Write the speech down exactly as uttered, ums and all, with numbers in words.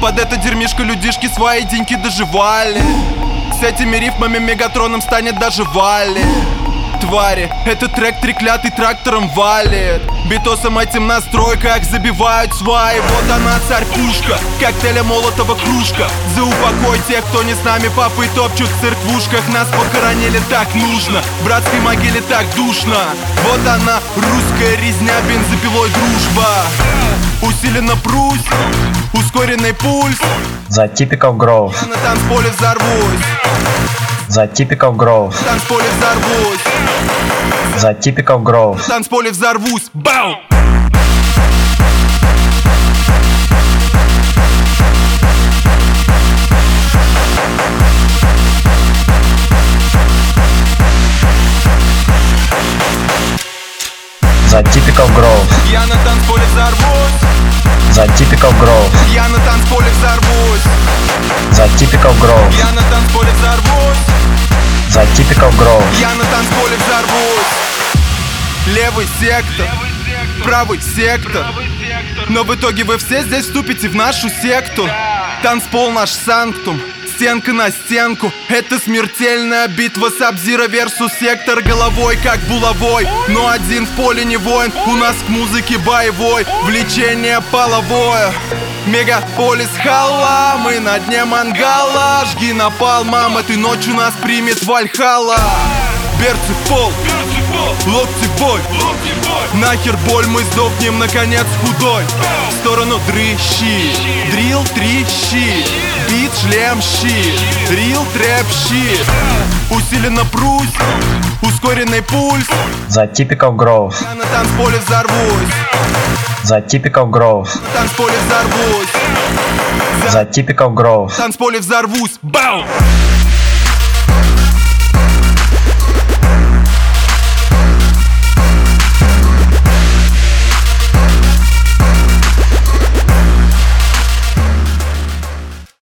Под это дерьмишко людишки свои деньги доживали. С этими рифмами Мегатроном станет даже Вали. Твари, этот трек треклятый трактором валит. Битосом этим настрой, как забивают сваи. Вот она, царь-пушка, коктейля Молотова кружка. За упокой тех, кто не с нами, папы топчут в церквушках. Нас похоронили так нужно, в братской могиле так душно. Вот она, русская резня, бензопилой дружба. Усиленно прусь, ускоренный пульс. The Typical Grove. Я на танцполе взорвусь. The Typical Grove. На танцполе взорвусь. The Typical Grove. На танцполе взорвусь. Бау! The Typical Grove. Я на танцполе взорвусь. The Typical Grove. Я на танцполе взорвусь. The Typical Grove. Я на танцполе взорвусь. The Typical Grove. Я на танцполе взорвусь. Левый сектор, правый сектор. Но в итоге вы все здесь вступите в нашу секту. Танцпол наш санктум, стенка на стенку. Это смертельная битва Саб-Зиро версус сектор. Головой как булавой, но один в поле не воин. У нас к музыке боевой, влечение половое. Мегаполис халла, мы на дне мангала. Жги напалмом, этой ночью нас примет Вальхалла. Берцы в пол, локти в бой. Нахер боль, мы сдохнем наконец худой. В сторону дрыщи, дрил трещи. Бит, шлем, щит, рил, трэп, щит. Усиленно прусь, ускоренный пульс. The Typical Grove. Я на танцполе взорвусь. The Typical Grove. На танцполе взорвусь. The Typical Grove. На танцполе взорвусь. Бау!